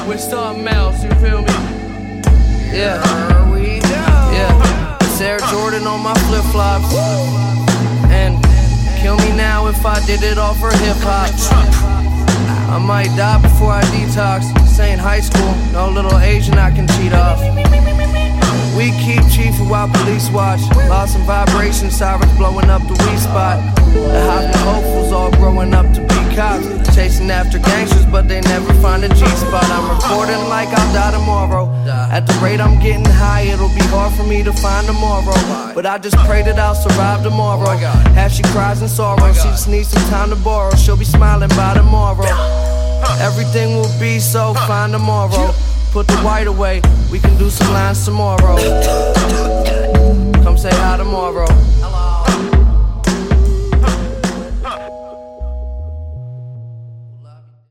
with something else, you feel me? Yeah, we go. Yeah, it's Air Jordan on my flip-flops. And kill me now if I did it all for hip-hop. I might die before I detox. This ain't high school, no little Asian I can cheat off. We keep chiefing while police watch. Lost in vibration, sirens blowing up the weed spot. The hot hopefuls all growing up to be cops. Chasing after gangsters, but they never find a G-spot. I'm recording like I'll die tomorrow. At the rate I'm getting high, it'll be hard for me to find tomorrow. But I just pray that I'll survive tomorrow. Half she cries in sorrow, she just needs some time to borrow. She'll be smiling by tomorrow. Everything will be so fine tomorrow. Put the white away, we can do some lines tomorrow. Come say hi tomorrow.